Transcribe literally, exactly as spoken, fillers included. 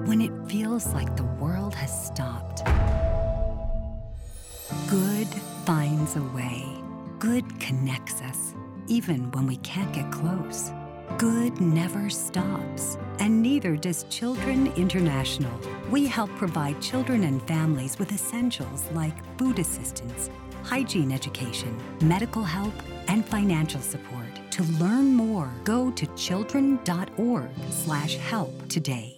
when it feels like the world has stopped. Good finds a way. Good connects us, even when we can't get close. Good never stops, and neither does Children International. We help provide children and families with essentials like food assistance, hygiene education, medical help, and financial support. To learn more, go to children dot org slash help today.